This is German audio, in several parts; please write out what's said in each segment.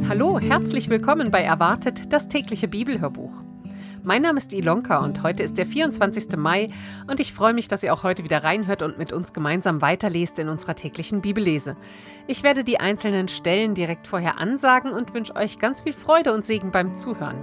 Hallo, herzlich willkommen bei Erwartet, das tägliche Bibelhörbuch. Mein Name ist Ilonka und heute ist der 24. Mai und ich freue mich, dass ihr auch heute wieder reinhört und mit uns gemeinsam weiterlest in unserer täglichen Bibellese. Ich werde die einzelnen Stellen direkt vorher ansagen und wünsche euch ganz viel Freude und Segen beim Zuhören.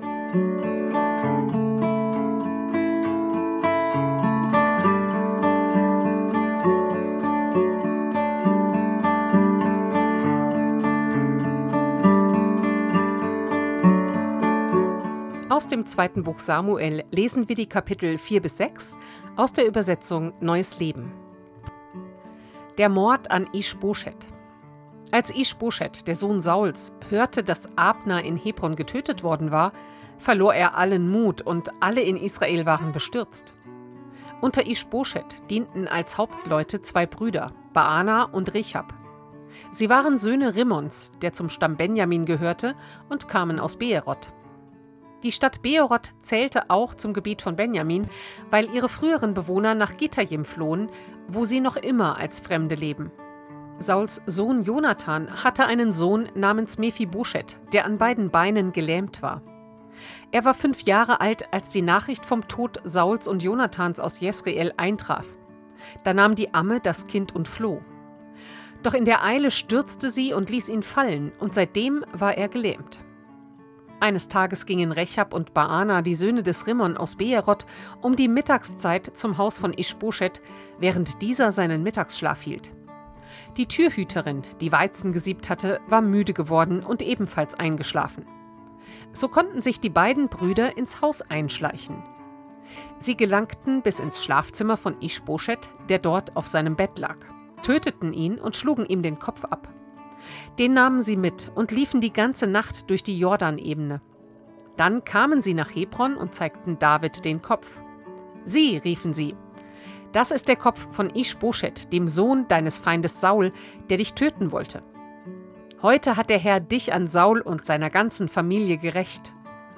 Aus dem zweiten Buch Samuel lesen wir die Kapitel 4-6 aus der Übersetzung Neues Leben. Der Mord an Isch-Boschet. Als Isch-Boschet, der Sohn Sauls, hörte, dass Abner in Hebron getötet worden war, verlor er allen Mut und alle in Israel waren bestürzt. Unter Isch-Boschet dienten als Hauptleute zwei Brüder, Baana und Rechab. Sie waren Söhne Rimmons, der zum Stamm Benjamin gehörte, und kamen aus Beeroth. Die Stadt Beeroth zählte auch zum Gebiet von Benjamin, weil ihre früheren Bewohner nach Gittajim flohen, wo sie noch immer als Fremde leben. Sauls Sohn Jonathan hatte einen Sohn namens Mephiboschet, der an beiden Beinen gelähmt war. Er war 5 Jahre alt, als die Nachricht vom Tod Sauls und Jonathans aus Jesreel eintraf. Da nahm die Amme das Kind und floh. Doch in der Eile stürzte sie und ließ ihn fallen, und seitdem war er gelähmt. Eines Tages gingen Rechab und Baana, die Söhne des Rimmon aus Beeroth, um die Mittagszeit zum Haus von Isch-Boschet, während dieser seinen Mittagsschlaf hielt. Die Türhüterin, die Weizen gesiebt hatte, war müde geworden und ebenfalls eingeschlafen. So konnten sich die beiden Brüder ins Haus einschleichen. Sie gelangten bis ins Schlafzimmer von Isch-Boschet, der dort auf seinem Bett lag, töteten ihn und schlugen ihm den Kopf ab. Den nahmen sie mit und liefen die ganze Nacht durch die Jordanebene. Dann kamen sie nach Hebron und zeigten David den Kopf. »Sieh«, riefen sie, »das ist der Kopf von Isch-Boschet, dem Sohn deines Feindes Saul, der dich töten wollte. Heute hat der Herr dich an Saul und seiner ganzen Familie gerächt.«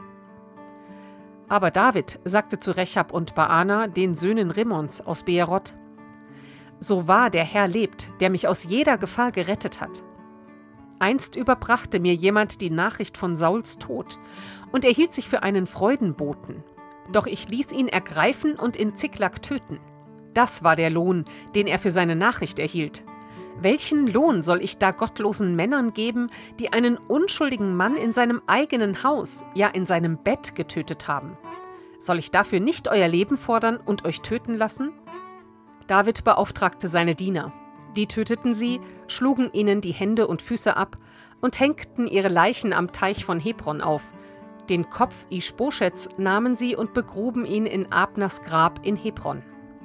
Aber David sagte zu Rechab und Baana, den Söhnen Rimmons aus Beeroth: »So wahr der Herr lebt, der mich aus jeder Gefahr gerettet hat. Einst überbrachte mir jemand die Nachricht von Sauls Tod, und er hielt sich für einen Freudenboten. Doch ich ließ ihn ergreifen und in Ziklag töten. Das war der Lohn, den er für seine Nachricht erhielt. Welchen Lohn soll ich da gottlosen Männern geben, die einen unschuldigen Mann in seinem eigenen Haus, ja in seinem Bett getötet haben? Soll ich dafür nicht euer Leben fordern und euch töten lassen?« David beauftragte seine Diener. Die töteten sie, schlugen ihnen die Hände und Füße ab und hängten ihre Leichen am Teich von Hebron auf. Den Kopf Isch-Boschets nahmen sie und begruben ihn in Abners Grab in Hebron.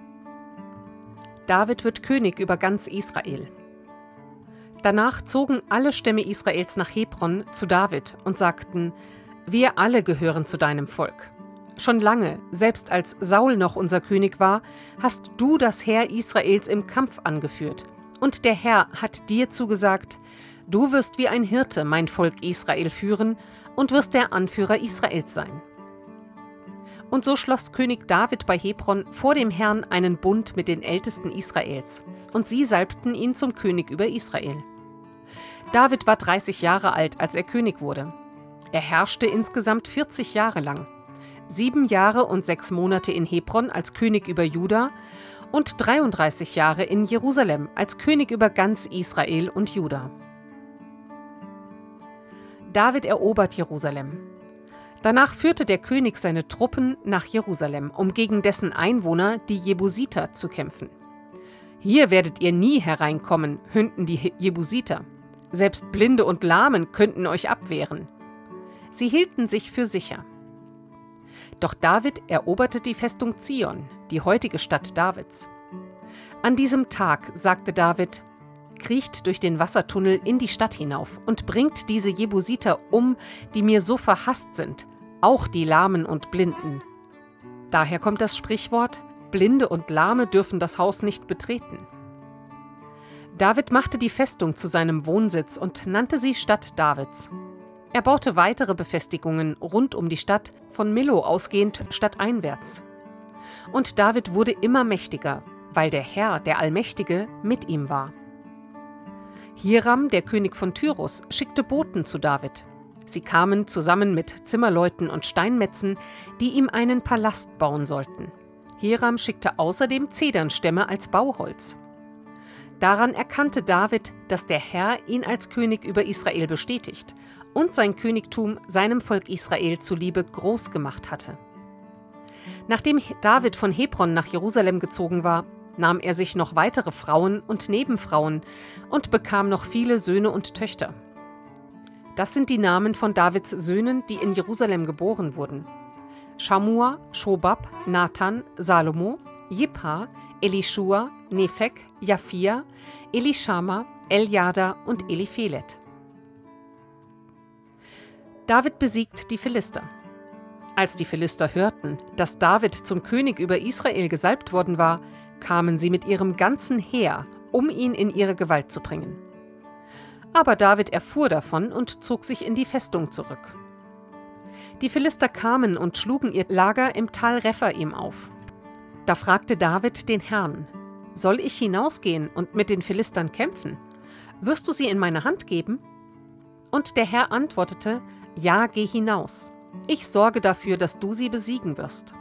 David wird König über ganz Israel. Danach zogen alle Stämme Israels nach Hebron zu David und sagten: »Wir alle gehören zu deinem Volk. Schon lange, selbst als Saul noch unser König war, hast du das Heer Israels im Kampf angeführt. Und der Herr hat dir zugesagt: Du wirst wie ein Hirte mein Volk Israel führen und wirst der Anführer Israels sein.« Und so schloss König David bei Hebron vor dem Herrn einen Bund mit den Ältesten Israels, und sie salbten ihn zum König über Israel. David war 30 Jahre alt, als er König wurde. Er herrschte insgesamt 40 Jahre lang. 7 Jahre und 6 Monate in Hebron als König über Juda und 33 Jahre in Jerusalem als König über ganz Israel und Juda. David erobert Jerusalem. Danach führte der König seine Truppen nach Jerusalem, um gegen dessen Einwohner, die Jebusiter, zu kämpfen. »Hier werdet ihr nie hereinkommen«, höhnten die Jebusiter. »Selbst Blinde und Lahmen könnten euch abwehren.« Sie hielten sich für sicher. Doch David eroberte die Festung Zion, die heutige Stadt Davids. An diesem Tag sagte David: »Kriecht durch den Wassertunnel in die Stadt hinauf und bringt diese Jebusiter um, die mir so verhasst sind, auch die Lahmen und Blinden.« Daher kommt das Sprichwort: Blinde und Lahme dürfen das Haus nicht betreten. David machte die Festung zu seinem Wohnsitz und nannte sie Stadt Davids. Er baute weitere Befestigungen rund um die Stadt, von Millo ausgehend stadteinwärts. Und David wurde immer mächtiger, weil der Herr, der Allmächtige, mit ihm war. Hiram, der König von Tyrus, schickte Boten zu David. Sie kamen zusammen mit Zimmerleuten und Steinmetzen, die ihm einen Palast bauen sollten. Hiram schickte außerdem Zedernstämme als Bauholz. Daran erkannte David, dass der Herr ihn als König über Israel bestätigt und sein Königtum seinem Volk Israel zuliebe groß gemacht hatte. Nachdem David von Hebron nach Jerusalem gezogen war, nahm er sich noch weitere Frauen und Nebenfrauen und bekam noch viele Söhne und Töchter. Das sind die Namen von Davids Söhnen, die in Jerusalem geboren wurden: Schamua, Schobab, Nathan, Salomo, Jibha, Elischua, Nephek, Japhia, Elischama, Eljada und Eliphelet. David besiegt die Philister. Als die Philister hörten, dass David zum König über Israel gesalbt worden war, kamen sie mit ihrem ganzen Heer, um ihn in ihre Gewalt zu bringen. Aber David erfuhr davon und zog sich in die Festung zurück. Die Philister kamen und schlugen ihr Lager im Tal Rephaim auf. Da fragte David den Herrn: Soll ich hinausgehen und mit den Philistern kämpfen? Wirst du sie in meine Hand geben? Und der Herr antwortete: Ja, geh hinaus. Ich sorge dafür, dass du sie besiegen wirst.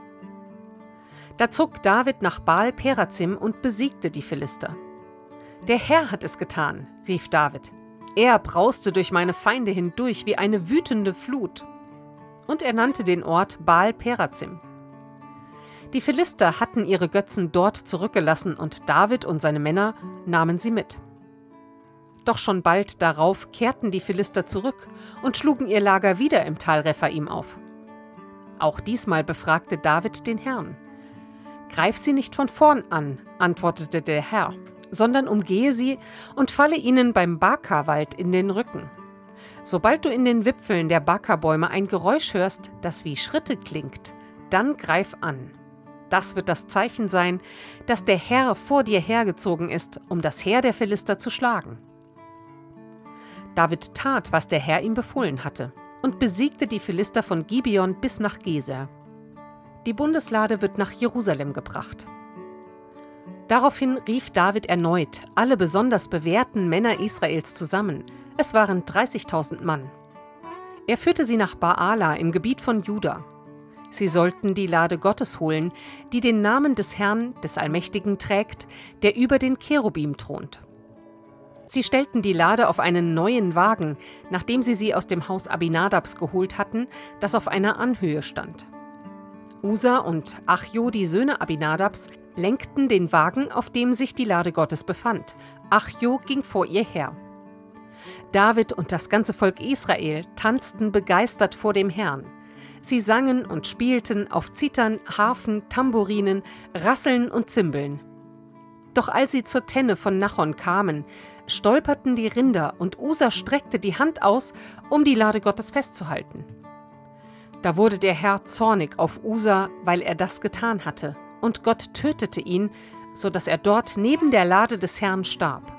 Da zog David nach Baal-Perazim und besiegte die Philister. Der Herr hat es getan, rief David. Er brauste durch meine Feinde hindurch wie eine wütende Flut. Und er nannte den Ort Baal-Perazim. Die Philister hatten ihre Götzen dort zurückgelassen und David und seine Männer nahmen sie mit. Doch schon bald darauf kehrten die Philister zurück und schlugen ihr Lager wieder im Tal Rephaim auf. Auch diesmal befragte David den Herrn. Greif sie nicht von vorn an, antwortete der Herr, sondern umgehe sie und falle ihnen beim Baka-Wald in den Rücken. Sobald du in den Wipfeln der Baka-Bäume ein Geräusch hörst, das wie Schritte klingt, dann greif an. Das wird das Zeichen sein, dass der Herr vor dir hergezogen ist, um das Heer der Philister zu schlagen. David tat, was der Herr ihm befohlen hatte, und besiegte die Philister von Gibeon bis nach Geser. Die Bundeslade wird nach Jerusalem gebracht. Daraufhin rief David erneut alle besonders bewährten Männer Israels zusammen. Es waren 30.000 Mann. Er führte sie nach Baala im Gebiet von Juda. Sie sollten die Lade Gottes holen, die den Namen des Herrn, des Allmächtigen, trägt, der über den Cherubim thront. Sie stellten die Lade auf einen neuen Wagen, nachdem sie aus dem Haus Abinadabs geholt hatten, das auf einer Anhöhe stand. Usa und Achjo, die Söhne Abinadabs, lenkten den Wagen, auf dem sich die Lade Gottes befand. Achjo ging vor ihr her. David und das ganze Volk Israel tanzten begeistert vor dem Herrn. Sie sangen und spielten auf Zithern, Harfen, Tamburinen, Rasseln und Zimbeln. Doch als sie zur Tenne von Nachon kamen, stolperten die Rinder und Usa streckte die Hand aus, um die Lade Gottes festzuhalten. Da wurde der Herr zornig auf Usa, weil er das getan hatte, und Gott tötete ihn, so dass er dort neben der Lade des Herrn starb.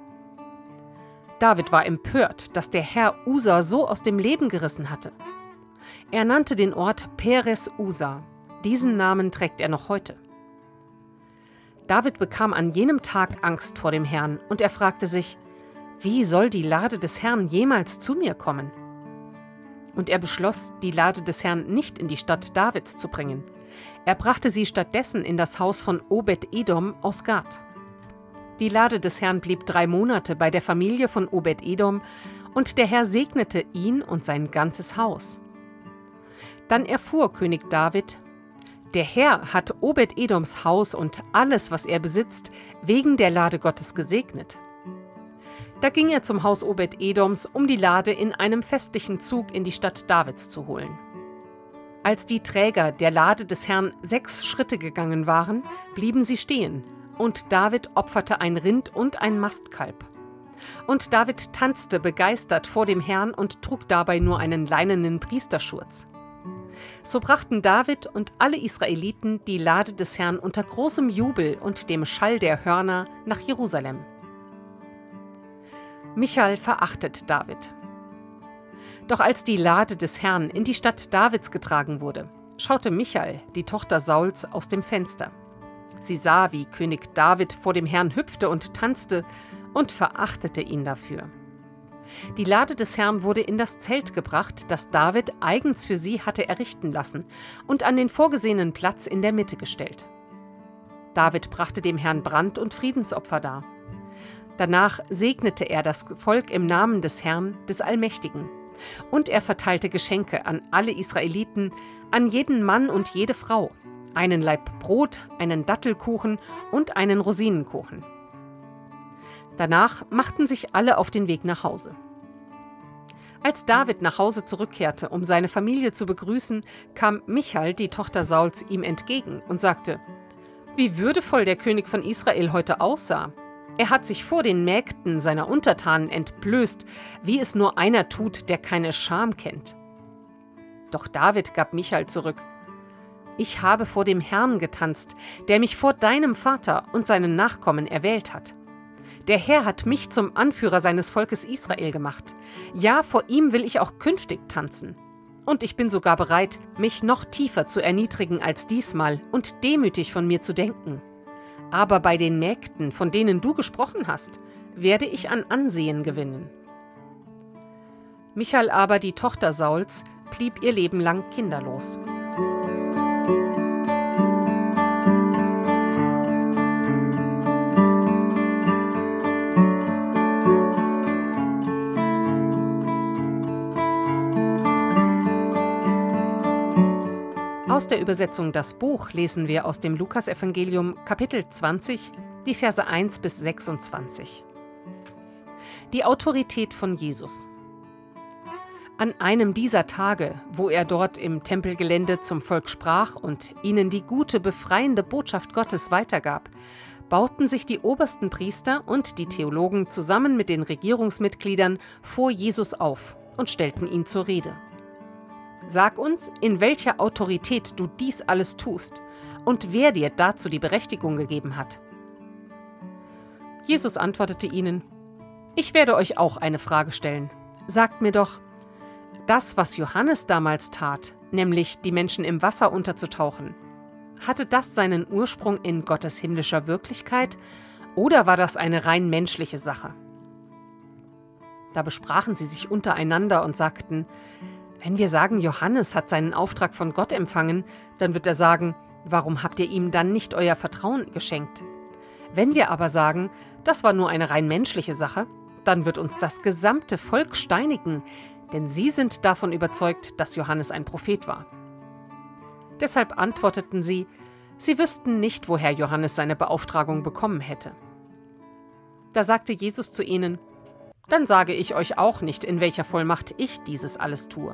David war empört, dass der Herr Usa so aus dem Leben gerissen hatte. Er nannte den Ort Peres Usa. Diesen Namen trägt er noch heute. David bekam an jenem Tag Angst vor dem Herrn und er fragte sich: Wie soll die Lade des Herrn jemals zu mir kommen? Und er beschloss, die Lade des Herrn nicht in die Stadt Davids zu bringen. Er brachte sie stattdessen in das Haus von Obed-Edom aus Gat. Die Lade des Herrn blieb 3 Monate bei der Familie von Obed-Edom und der Herr segnete ihn und sein ganzes Haus. Dann erfuhr König David: Der Herr hat Obed-Edoms Haus und alles, was er besitzt, wegen der Lade Gottes gesegnet. Da ging er zum Haus Obed-Edoms, um die Lade in einem festlichen Zug in die Stadt Davids zu holen. Als die Träger der Lade des Herrn 6 Schritte gegangen waren, blieben sie stehen, und David opferte ein Rind und ein Mastkalb. Und David tanzte begeistert vor dem Herrn und trug dabei nur einen leinenen Priesterschurz. So brachten David und alle Israeliten die Lade des Herrn unter großem Jubel und dem Schall der Hörner nach Jerusalem. Michal verachtet David. Doch als die Lade des Herrn in die Stadt Davids getragen wurde, schaute Michal, die Tochter Sauls, aus dem Fenster. Sie sah, wie König David vor dem Herrn hüpfte und tanzte und verachtete ihn dafür. Die Lade des Herrn wurde in das Zelt gebracht, das David eigens für sie hatte errichten lassen, und an den vorgesehenen Platz in der Mitte gestellt. David brachte dem Herrn Brand- und Friedensopfer dar. Danach segnete er das Volk im Namen des Herrn, des Allmächtigen. Und er verteilte Geschenke an alle Israeliten, an jeden Mann und jede Frau, einen Laib Brot, einen Dattelkuchen und einen Rosinenkuchen. Danach machten sich alle auf den Weg nach Hause. Als David nach Hause zurückkehrte, um seine Familie zu begrüßen, kam Michal, die Tochter Sauls, ihm entgegen und sagte: Wie würdevoll der König von Israel heute aussah! Er hat sich vor den Mägden seiner Untertanen entblößt, wie es nur einer tut, der keine Scham kennt. Doch David gab Michal zurück: Ich habe vor dem Herrn getanzt, der mich vor deinem Vater und seinen Nachkommen erwählt hat. Der Herr hat mich zum Anführer seines Volkes Israel gemacht. Ja, vor ihm will ich auch künftig tanzen. Und ich bin sogar bereit, mich noch tiefer zu erniedrigen als diesmal und demütig von mir zu denken. Aber bei den Mägden, von denen du gesprochen hast, werde ich an Ansehen gewinnen. Michal aber, die Tochter Sauls, blieb ihr Leben lang kinderlos. Aus der Übersetzung Das Buch lesen wir aus dem Lukasevangelium Kapitel 20, die Verse 1 bis 26. Die Autorität von Jesus. An einem dieser Tage, wo er dort im Tempelgelände zum Volk sprach und ihnen die gute, befreiende Botschaft Gottes weitergab, bauten sich die obersten Priester und die Theologen zusammen mit den Regierungsmitgliedern vor Jesus auf und stellten ihn zur Rede. Sag uns, in welcher Autorität du dies alles tust und wer dir dazu die Berechtigung gegeben hat. Jesus antwortete ihnen: Ich werde euch auch eine Frage stellen. Sagt mir doch, das, was Johannes damals tat, nämlich die Menschen im Wasser unterzutauchen, hatte das seinen Ursprung in Gottes himmlischer Wirklichkeit oder war das eine rein menschliche Sache? Da besprachen sie sich untereinander und sagten: Wenn wir sagen, Johannes hat seinen Auftrag von Gott empfangen, dann wird er sagen: Warum habt ihr ihm dann nicht euer Vertrauen geschenkt? Wenn wir aber sagen, das war nur eine rein menschliche Sache, dann wird uns das gesamte Volk steinigen, denn sie sind davon überzeugt, dass Johannes ein Prophet war. Deshalb antworteten sie, sie wüssten nicht, woher Johannes seine Beauftragung bekommen hätte. Da sagte Jesus zu ihnen: Dann sage ich euch auch nicht, in welcher Vollmacht ich dieses alles tue.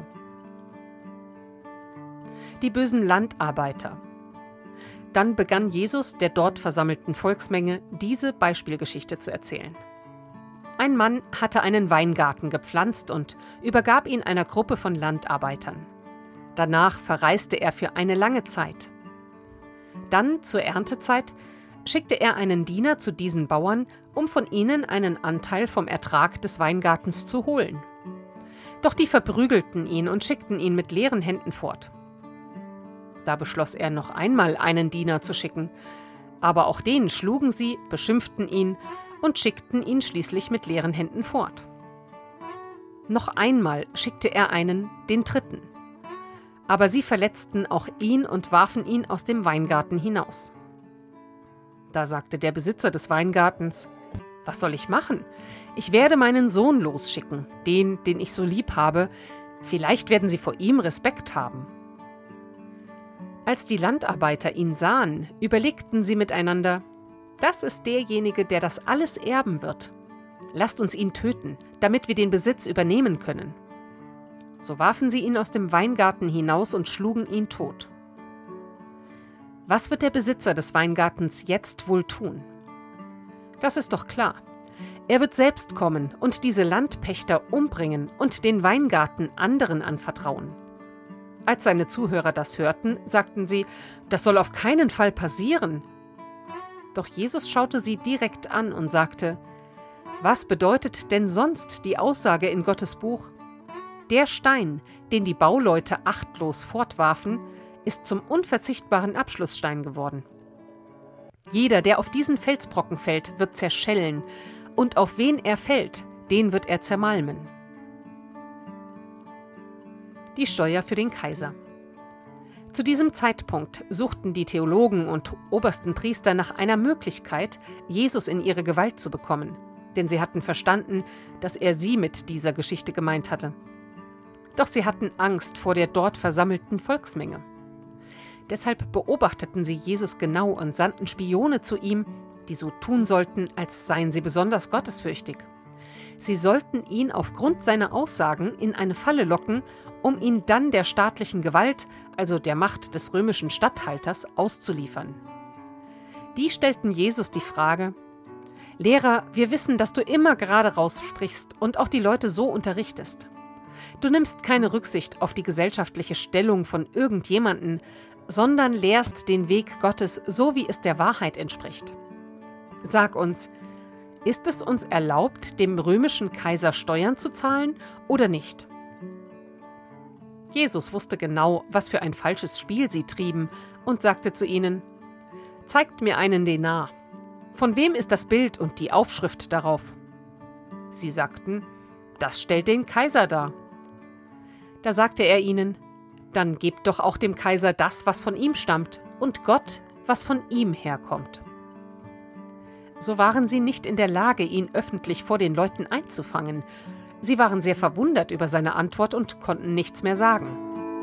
Die bösen Landarbeiter. Dann begann Jesus, der dort versammelten Volksmenge, diese Beispielgeschichte zu erzählen. Ein Mann hatte einen Weingarten gepflanzt und übergab ihn einer Gruppe von Landarbeitern. Danach verreiste er für eine lange Zeit. Dann, zur Erntezeit, schickte er einen Diener zu diesen Bauern, um von ihnen einen Anteil vom Ertrag des Weingartens zu holen. Doch die verprügelten ihn und schickten ihn mit leeren Händen fort. Da beschloss er, noch einmal einen Diener zu schicken, aber auch den schlugen sie, beschimpften ihn und schickten ihn schließlich mit leeren Händen fort. Noch einmal schickte er einen, den dritten. Aber sie verletzten auch ihn und warfen ihn aus dem Weingarten hinaus. Da sagte der Besitzer des Weingartens: Was soll ich machen? Ich werde meinen Sohn losschicken, den ich so lieb habe. Vielleicht werden sie vor ihm Respekt haben. Als die Landarbeiter ihn sahen, überlegten sie miteinander: Das ist derjenige, der das alles erben wird. Lasst uns ihn töten, damit wir den Besitz übernehmen können. So warfen sie ihn aus dem Weingarten hinaus und schlugen ihn tot. Was wird der Besitzer des Weingartens jetzt wohl tun? Das ist doch klar. Er wird selbst kommen und diese Landpächter umbringen und den Weingarten anderen anvertrauen. Als seine Zuhörer das hörten, sagten sie: Das soll auf keinen Fall passieren. Doch Jesus schaute sie direkt an und sagte: Was bedeutet denn sonst die Aussage in Gottes Buch? Der Stein, den die Bauleute achtlos fortwarfen, ist zum unverzichtbaren Abschlussstein geworden. Jeder, der auf diesen Felsbrocken fällt, wird zerschellen, und auf wen er fällt, den wird er zermalmen. Die Steuer für den Kaiser. Zu diesem Zeitpunkt suchten die Theologen und obersten Priester nach einer Möglichkeit, Jesus in ihre Gewalt zu bekommen, denn sie hatten verstanden, dass er sie mit dieser Geschichte gemeint hatte. Doch sie hatten Angst vor der dort versammelten Volksmenge. Deshalb beobachteten sie Jesus genau und sandten Spione zu ihm, die so tun sollten, als seien sie besonders gottesfürchtig. Sie sollten ihn aufgrund seiner Aussagen in eine Falle locken, um ihn dann der staatlichen Gewalt, also der Macht des römischen Statthalters, auszuliefern. Die stellten Jesus die Frage: Lehrer, wir wissen, dass du immer gerade raus sprichst und auch die Leute so unterrichtest. Du nimmst keine Rücksicht auf die gesellschaftliche Stellung von irgendjemanden, sondern lehrst den Weg Gottes, so wie es der Wahrheit entspricht. Sag uns, ist es uns erlaubt, dem römischen Kaiser Steuern zu zahlen oder nicht? Jesus wusste genau, was für ein falsches Spiel sie trieben und sagte zu ihnen: Zeigt mir einen Denar. Von wem ist das Bild und die Aufschrift darauf? Sie sagten: Das stellt den Kaiser dar. Da sagte er ihnen: Dann gebt doch auch dem Kaiser das, was von ihm stammt, und Gott, was von ihm herkommt. So waren sie nicht in der Lage, ihn öffentlich vor den Leuten einzufangen. Sie waren sehr verwundert über seine Antwort und konnten nichts mehr sagen.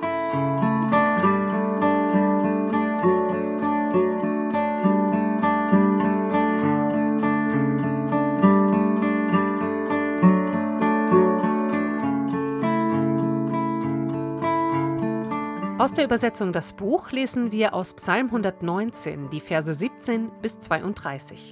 Aus der Übersetzung Das Buch lesen wir aus Psalm 119, die Verse 17 bis 32.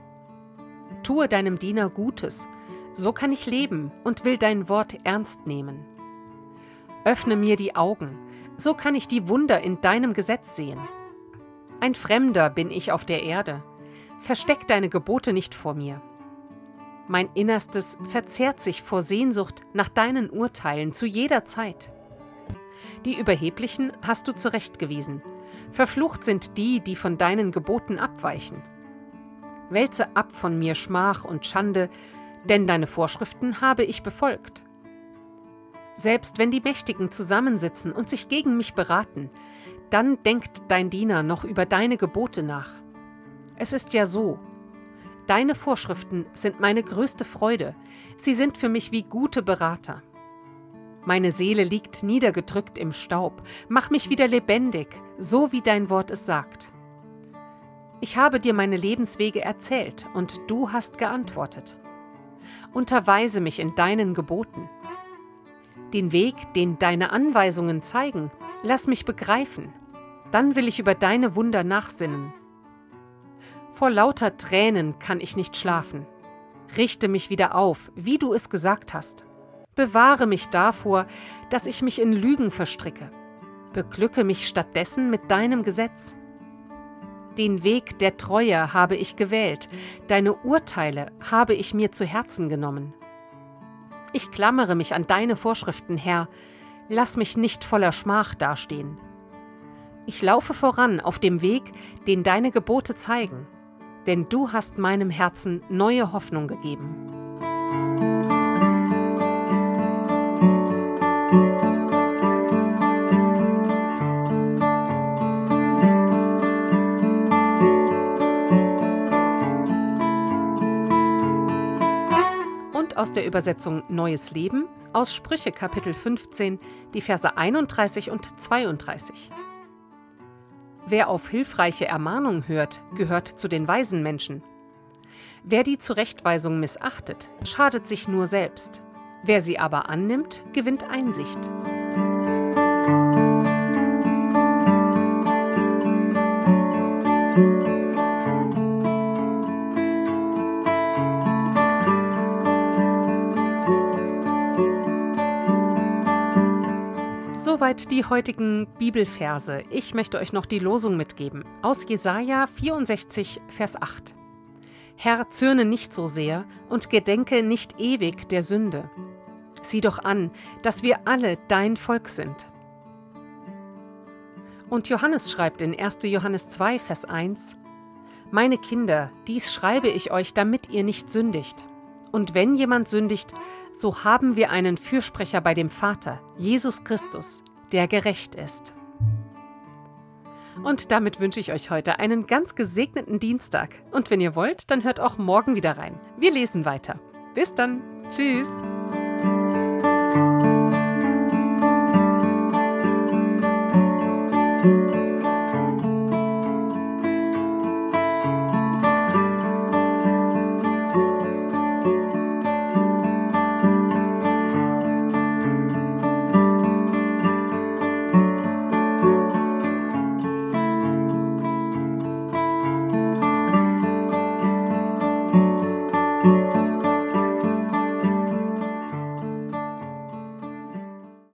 Tue deinem Diener Gutes, so kann ich leben und will dein Wort ernst nehmen. Öffne mir die Augen, so kann ich die Wunder in deinem Gesetz sehen. Ein Fremder bin ich auf der Erde, versteck deine Gebote nicht vor mir. Mein Innerstes verzehrt sich vor Sehnsucht nach deinen Urteilen zu jeder Zeit. Die Überheblichen hast du zurechtgewiesen. Verflucht sind die, die von deinen Geboten abweichen. Wälze ab von mir Schmach und Schande, denn deine Vorschriften habe ich befolgt. Selbst wenn die Mächtigen zusammensitzen und sich gegen mich beraten, dann denkt dein Diener noch über deine Gebote nach. Es ist ja so: Deine Vorschriften sind meine größte Freude, sie sind für mich wie gute Berater. Meine Seele liegt niedergedrückt im Staub, mach mich wieder lebendig, so wie dein Wort es sagt. Ich habe dir meine Lebenswege erzählt und du hast geantwortet. Unterweise mich in deinen Geboten. Den Weg, den deine Anweisungen zeigen, lass mich begreifen, dann will ich über deine Wunder nachsinnen. Vor lauter Tränen kann ich nicht schlafen. Richte mich wieder auf, wie du es gesagt hast. Bewahre mich davor, dass ich mich in Lügen verstricke. Beglücke mich stattdessen mit deinem Gesetz. Den Weg der Treue habe ich gewählt, deine Urteile habe ich mir zu Herzen genommen. Ich klammere mich an deine Vorschriften, Herr, lass mich nicht voller Schmach dastehen. Ich laufe voran auf dem Weg, den deine Gebote zeigen, denn du hast meinem Herzen neue Hoffnung gegeben. Aus der Übersetzung Neues Leben, aus Sprüche Kapitel 15, die Verse 31 und 32. Wer auf hilfreiche Ermahnung hört, gehört zu den weisen Menschen. Wer die Zurechtweisung missachtet, schadet sich nur selbst. Wer sie aber annimmt, gewinnt Einsicht. Soweit die heutigen Bibelverse. Ich möchte euch noch die Losung mitgeben. Aus Jesaja 64, Vers 8. Herr, zürne nicht so sehr und gedenke nicht ewig der Sünde. Sieh doch an, dass wir alle dein Volk sind. Und Johannes schreibt in 1. Johannes 2, Vers 1: Meine Kinder, dies schreibe ich euch, damit ihr nicht sündigt. Und wenn jemand sündigt, so haben wir einen Fürsprecher bei dem Vater, Jesus Christus, der gerecht ist. Und damit wünsche ich euch heute einen ganz gesegneten Dienstag. Und wenn ihr wollt, dann hört auch morgen wieder rein. Wir lesen weiter. Bis dann. Tschüss.